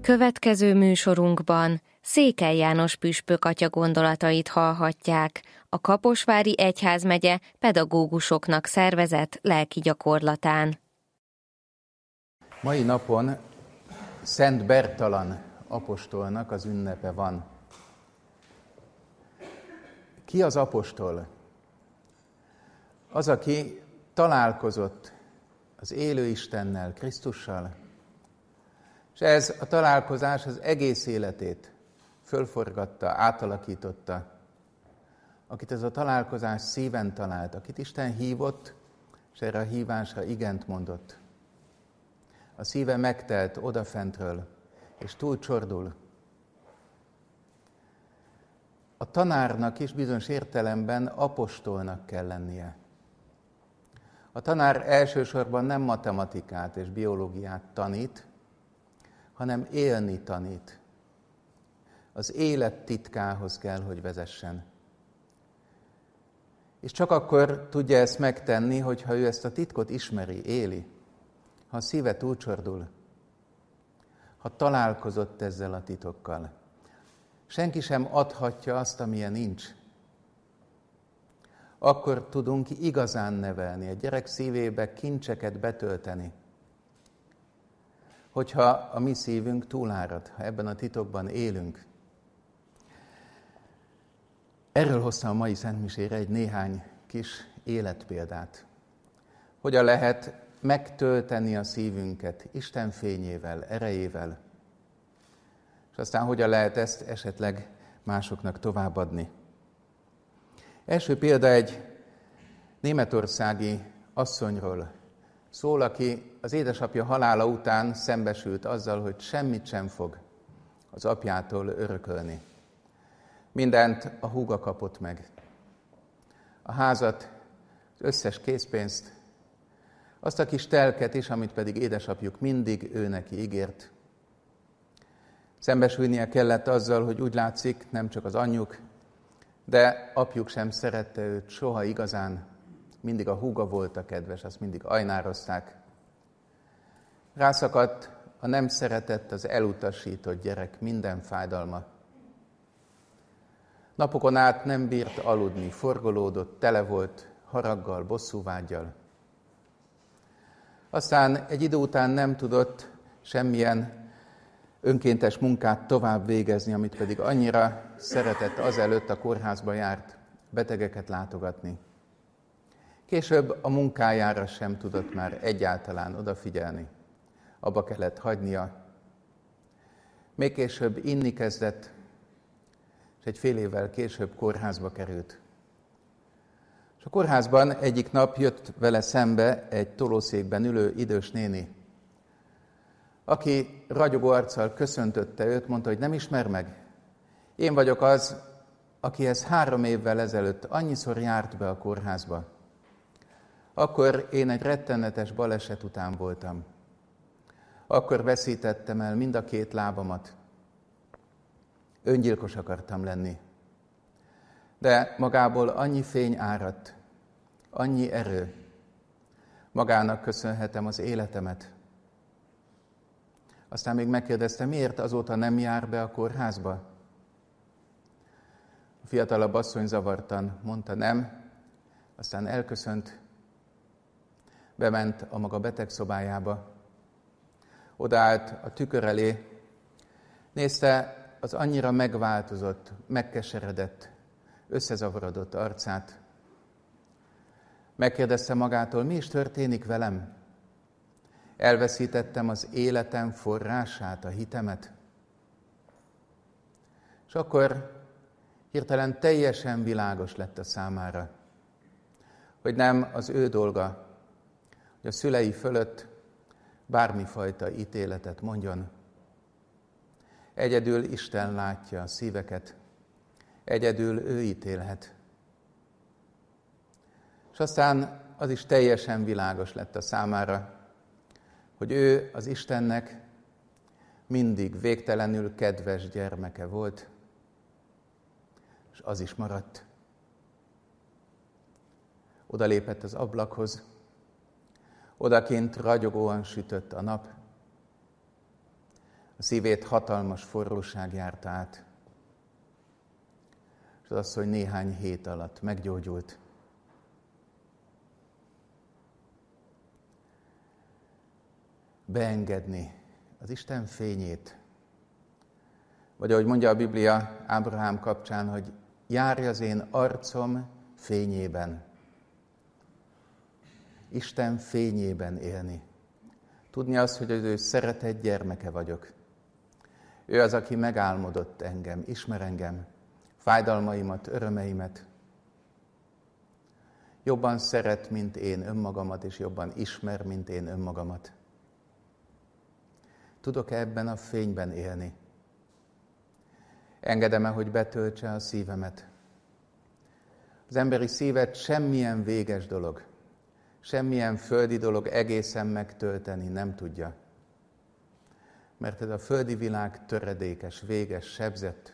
Következő műsorunkban Székely János püspök atya gondolatait hallhatják a Kaposvári Egyházmegye pedagógusoknak szervezett lelki gyakorlatán. Mai napon Szent Bertalan apostolnak az ünnepe van. Ki az apostol? Az, aki találkozott az élő Istennel, Krisztussal, és ez a találkozás az egész életét fölforgatta, átalakította. Akit ez a találkozás szíven talált, akit Isten hívott, és erre a hívásra igent mondott. A szíve megtelt odafentről, és túlcsordul. A tanárnak is bizonyos értelemben apostolnak kell lennie. A tanár elsősorban nem matematikát és biológiát tanít, hanem élni tanít. Az élet titkához kell, hogy vezessen. És csak akkor tudja ezt megtenni, hogyha ő ezt a titkot ismeri, éli, ha a szíve túlcsordul, ha találkozott ezzel a titokkal. Senki sem adhatja azt, amilyen nincs. Akkor tudunk igazán nevelni, a gyerek szívébe kincseket betölteni. Hogyha a mi szívünk túlárad, ha ebben a titokban élünk. Erről hoztam a mai szentmisére egy néhány kis életpéldát. Hogyan lehet megtölteni a szívünket Isten fényével, erejével, és aztán hogyan lehet ezt esetleg másoknak továbbadni. Első példa egy németországi asszonyról szól, aki az édesapja halála után szembesült azzal, hogy semmit sem fog az apjától örökölni. Mindent a húga kapott meg. A házat, az összes készpénzt, azt a kis telket is, amit pedig édesapjuk mindig ő neki ígért. Szembesülnie kellett azzal, hogy úgy látszik, nem csak az anyjuk, de apjuk sem szerette őt soha igazán. Mindig a húga volt a kedves, azt mindig ajnározták. Rászakadt a nem szeretett, az elutasított gyerek minden fájdalma. Napokon át nem bírt aludni, forgolódott, tele volt haraggal, bosszúvággyal. Aztán egy idő után nem tudott semmilyen önkéntes munkát tovább végezni, amit pedig annyira szeretett, azelőtt a kórházba járt betegeket látogatni. Később a munkájára sem tudott már egyáltalán odafigyelni. Abba kellett hagynia. Még később inni kezdett, és egy fél évvel később kórházba került. És a kórházban egyik nap jött vele szembe egy tolószékben ülő idős néni, aki ragyogó arccal köszöntötte őt, mondta, hogy nem ismer meg. Én vagyok az, akihez 3 évvel ezelőtt annyiszor járt be a kórházba. Akkor én egy rettenetes baleset után voltam. Akkor veszítettem el mind a 2 lábamat. Öngyilkos akartam lenni. De magából annyi fény áradt, annyi erő. Magának köszönhetem az életemet. Aztán még megkérdezte, miért azóta nem jár be a kórházba? A fiatalabb asszony zavartan mondta, nem. Aztán elköszönt, bement a maga betegszobájába. Odaállt a tükör elé, nézte az annyira megváltozott, megkeseredett, összezavarodott arcát. Megkérdezte magától, mi is történik velem? Elveszítettem az életem forrását, a hitemet? És akkor hirtelen teljesen világos lett a számára, hogy nem az ő dolga, hogy a szülei fölött bármifajta ítéletet mondjon. Egyedül Isten látja a szíveket, egyedül ő ítélhet. És aztán az is teljesen világos lett a számára, hogy ő az Istennek mindig végtelenül kedves gyermeke volt, és az is maradt. Odalépett az ablakhoz, odakint ragyogóan sütött a nap. A szívét hatalmas forróság járta át. És az asszony néhány hét alatt meggyógyult. Beengedni az Isten fényét. Vagy ahogy mondja a Biblia Ábrahám kapcsán, hogy járj az én arcom fényében. Isten fényében élni. Tudni azt, hogy az ő szeretett gyermeke vagyok. Ő az, aki megálmodott engem, ismer engem, fájdalmaimat, örömeimet. Jobban szeret, mint én önmagamat, és jobban ismer, mint én önmagamat. Tudok-e ebben a fényben élni? Engedem-e, hogy betöltse a szívemet? Az emberi szívet semmilyen véges dolog, semmilyen földi dolog egészen megtölteni nem tudja. Mert ez a földi világ töredékes, véges, sebzett.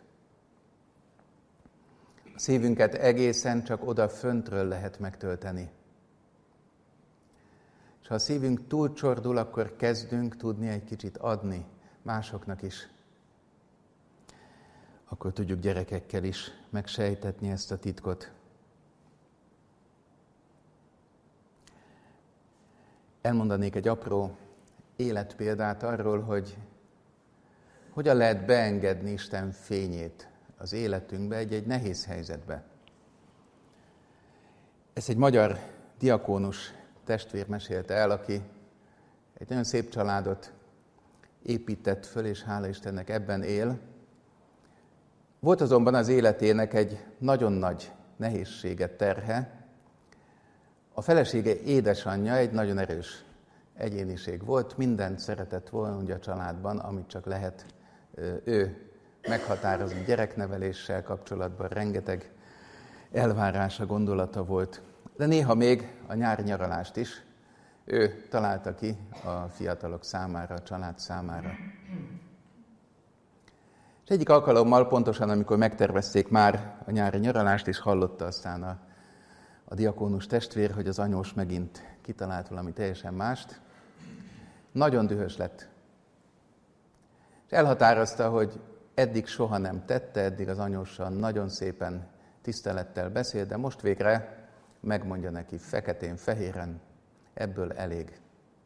A szívünket egészen csak oda föntről lehet megtölteni. És ha a szívünk túlcsordul, akkor kezdünk tudni egy kicsit adni másoknak is. Akkor tudjuk gyerekekkel is megsejtetni ezt a titkot. Elmondanék egy apró életpéldát arról, hogy hogyan lehet beengedni Isten fényét az életünkbe egy nehéz helyzetbe. Ezt egy magyar diakónus testvér mesélte el, aki egy nagyon szép családot épített föl, és hála Istennek ebben él. Volt azonban az életének egy nagyon nagy nehézsége, terhe. A felesége édesanyja egy nagyon erős egyéniség volt, mindent szeretett volna ugye a családban, amit csak lehet ő meghatározni gyerekneveléssel kapcsolatban, rengeteg elvárása, gondolata volt. De néha még a nyári nyaralást is ő találta ki a fiatalok számára, a család számára. És egyik alkalommal, pontosan amikor megtervezték már a nyári nyaralást, és hallotta aztán a diakónus testvér, hogy az anyós megint kitalált valami teljesen mást, nagyon dühös lett. És elhatározta, hogy eddig soha nem tette, eddig az anyóssal nagyon szépen tisztelettel beszél, de most végre megmondja neki feketén-fehéren, ebből elég.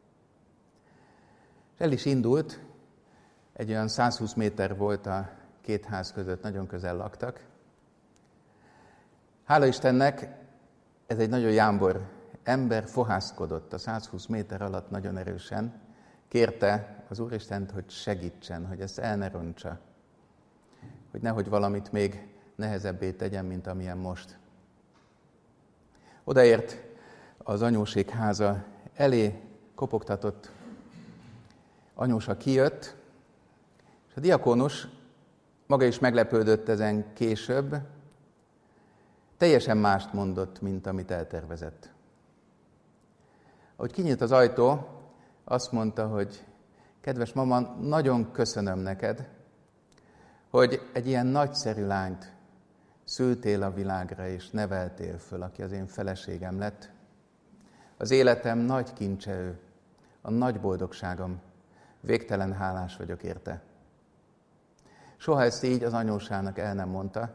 És el is indult, egy olyan 120 méter volt a két ház között, nagyon közel laktak. Hála Istennek, ez egy nagyon jámbor ember, fohászkodott a 120 méter alatt nagyon erősen, kérte az Úristent, hogy segítsen, hogy ezt el ne rontsa, hogy nehogy valamit még nehezebbé tegyen, mint amilyen most. Odaért az anyósék háza elé, kopogtatott, anyósa kijött, és a diakónus maga is meglepődött ezen később, teljesen mást mondott, mint amit eltervezett. Ahogy kinyílt az ajtó, azt mondta, hogy kedves mama, nagyon köszönöm neked, hogy egy ilyen nagyszerű lányt szültél a világra, és neveltél föl, aki az én feleségem lett. Az életem nagy kincse ő, a nagy boldogságom. Végtelen hálás vagyok érte. Soha ezt így az anyósának el nem mondta.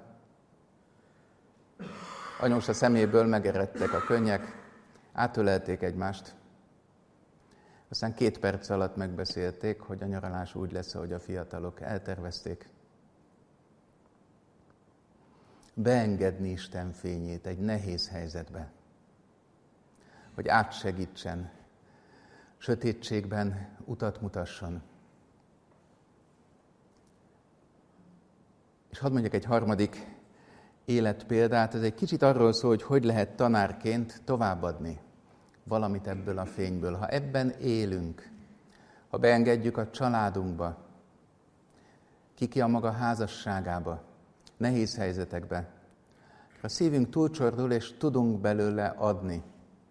Anyósa szeméből megeredtek a könnyek, átölelték egymást. Aztán 2 perc alatt megbeszélték, hogy a nyaralás úgy lesz, ahogy a fiatalok eltervezték. Beengedni Isten fényét egy nehéz helyzetbe, hogy átsegítsen, sötétségben utat mutasson. És hadd mondjak egy harmadik életpéldát, ez egy kicsit arról szól, hogy lehet tanárként továbbadni valamit ebből a fényből. Ha ebben élünk, ha beengedjük a családunkba, ki a maga házasságába, nehéz helyzetekbe, a szívünk túlcsordul, és tudunk belőle adni.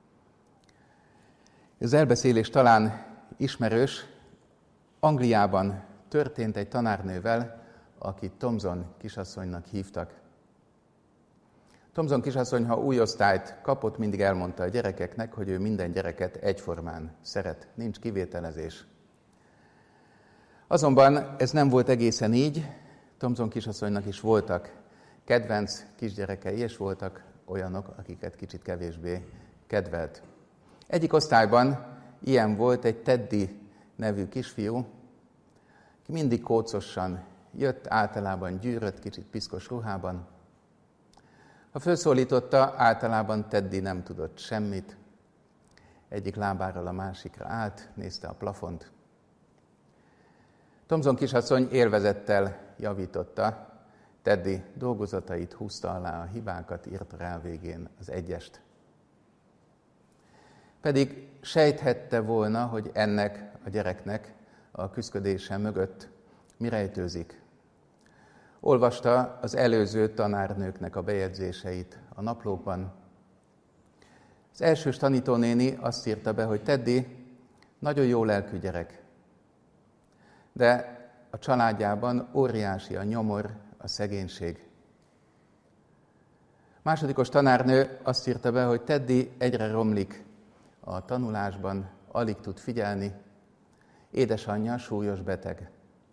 Az elbeszélés talán ismerős. Angliában történt egy tanárnővel, akit Thomson kisasszonynak hívtak. Thomson kisasszony, ha új osztályt kapott, mindig elmondta a gyerekeknek, hogy ő minden gyereket egyformán szeret, nincs kivételezés. Azonban ez nem volt egészen így. Thomson kisasszonynak is voltak kedvenc kisgyerekei, és voltak olyanok, akiket kicsit kevésbé kedvelt. Egyik osztályban ilyen volt egy Teddy nevű kisfiú, aki mindig kócosan jött, általában gyűrött, kicsit piszkos ruhában. Ha felszólította, általában Teddy nem tudott semmit. Egyik lábáról a másikra állt, nézte a plafont. Thomson kisasszony élvezettel javította Teddy dolgozatait, húzta alá a hibákat, írta rá a végén az egyest. Pedig sejthette volna, hogy ennek a gyereknek a küszködése mögött mi rejtőzik. Olvasta az előző tanárnőknek a bejegyzéseit a naplókban. Az elsős tanítónéni azt írta be, hogy Teddy nagyon jó lelkű gyerek, de a családjában óriási a nyomor, a szegénység. Másodikos tanárnő azt írta be, hogy Teddy egyre romlik a tanulásban, alig tud figyelni, édesanyja súlyos beteg.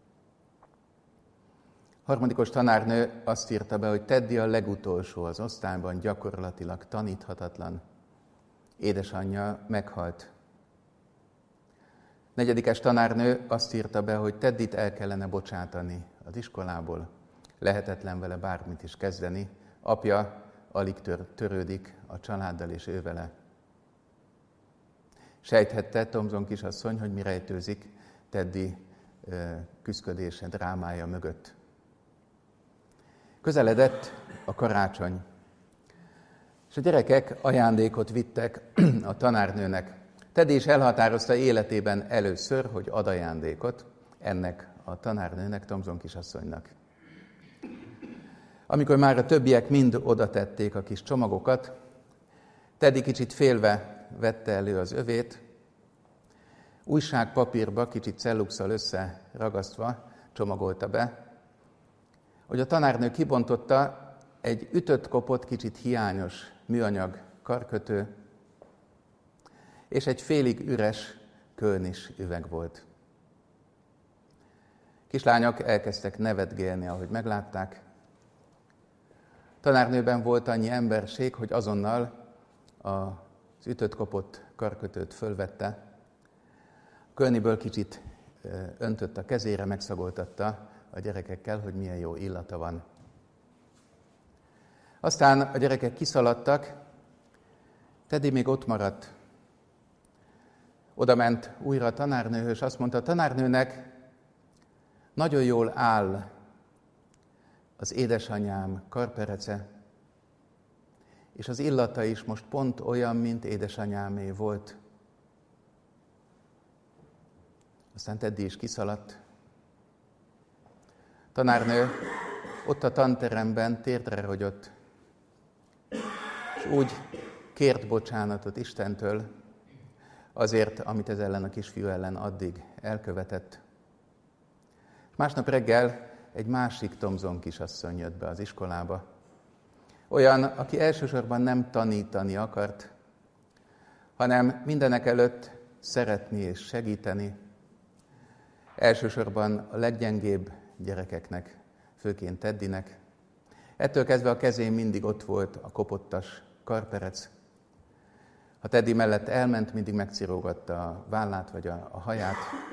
Harmadikos tanárnő azt írta be, hogy Teddy a legutolsó az osztályban, gyakorlatilag taníthatatlan. Édesanyja meghalt. Negyedikes tanárnő azt írta be, hogy Teddyt el kellene bocsátani az iskolából. Lehetetlen vele bármit is kezdeni. Apja alig törődik a családdal és ő vele. Sejthette Thomson kisasszony, hogy mi rejtőzik Teddy küszködése, drámája mögött. Közeledett a karácsony, és a gyerekek ajándékot vittek a tanárnőnek. Teddy is elhatározta életében először, hogy ad ajándékot ennek a tanárnőnek, Thomson kisasszonynak. Amikor már a többiek mind oda tették a kis csomagokat, Teddy kicsit félve vette elő az övét, újságpapírba kicsit celluxal összeragasztva csomagolta be. Hogy a tanárnő kibontotta, egy ütött kopott, kicsit hiányos műanyag karkötő, és egy félig üres kölnis üveg volt. Kislányok elkezdtek nevetgélni, ahogy meglátták. Tanárnőben volt annyi emberség, hogy azonnal az ütött kopott karkötőt fölvette. A kölniből kicsit öntött a kezére, megszagoltatta a gyerekekkel, hogy milyen jó illata van. Aztán a gyerekek kiszaladtak, Teddy még ott maradt. Oda ment újra a tanárnőhöz, és azt mondta, a tanárnőnek nagyon jól áll az édesanyám karperece, és az illata is most pont olyan, mint édesanyámé volt. Aztán Teddy is kiszaladt. A tanárnő ott a tanteremben térdre rogyott, és úgy kért bocsánatot Istentől azért, amit ez ellen a kisfiú ellen addig elkövetett. Másnap reggel egy másik Thomson kisasszony jött be az iskolába. Olyan, aki elsősorban nem tanítani akart, hanem mindenek előtt szeretni és segíteni. Elsősorban a leggyengébb gyerekeknek, főként Teddynek. Ettől kezdve a kezén mindig ott volt a kopottas karperec. Ha Teddy mellett elment, mindig megcirógatta a vállát vagy a haját.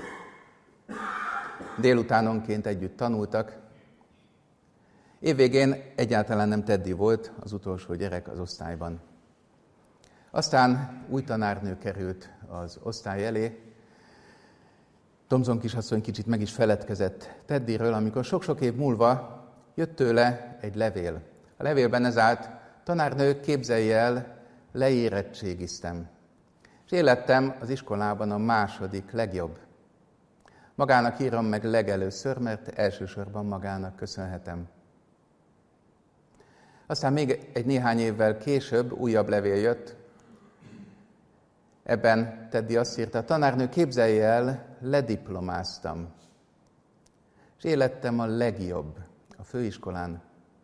Délutánonként együtt tanultak. Évvégén egyáltalán nem Teddy volt az utolsó gyerek az osztályban. Aztán új tanárnő került az osztály elé. Thomson kisasszony kicsit meg is feledkezett Teddyről, amikor sok-sok év múlva jött tőle egy levél. A levélben ez állt, tanárnő, képzelje el, leérettségiztem. És én lettem az iskolában a második legjobb. Magának írom meg legelőször, mert elsősorban magának köszönhetem. Aztán még egy néhány évvel később újabb levél jött. Ebben Teddy azt írta, tanárnő, képzelje el, lediplomáztam. És én lettem a legjobb a főiskolán.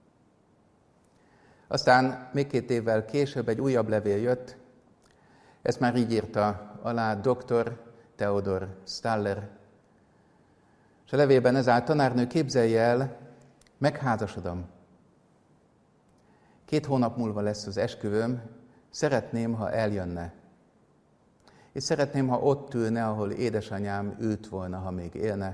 Aztán még 2 évvel később egy újabb levél jött, ezt már így írta alá dr. Theodor Staller. És És a levélben ez áll: tanárnő, képzelje el, megházasodom. 2 hónap múlva lesz az esküvőm, szeretném, ha eljönne. És szeretném, ha ott ülne, ahol édesanyám ült volna, ha még élne.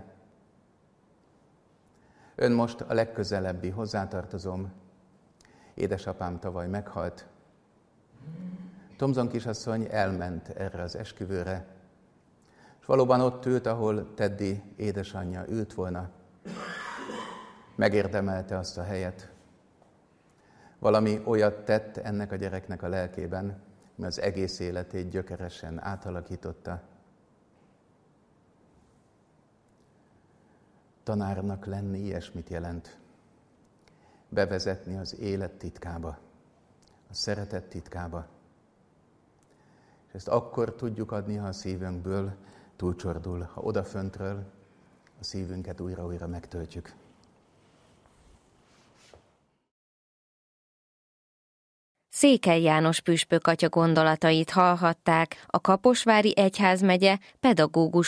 Ön most a legközelebbi hozzátartozom. Édesapám tavaly meghalt. Thomson kisasszony elment erre az esküvőre, és valóban ott ült, ahol Teddy édesanyja ült volna. Megérdemelte azt a helyet. Valami olyat tett ennek a gyereknek a lelkében, ami az egész életét gyökeresen átalakította. Tanárnak lenni ilyesmit jelent. Bevezetni az élet titkába, a szeretet titkába. És ezt akkor tudjuk adni, ha a szívünkből túlcsordul, ha odaföntről a szívünket újra-újra megtöltjük. Székely János püspök atya gondolatait hallhatták, a Kaposvári Egyházmegye pedagógus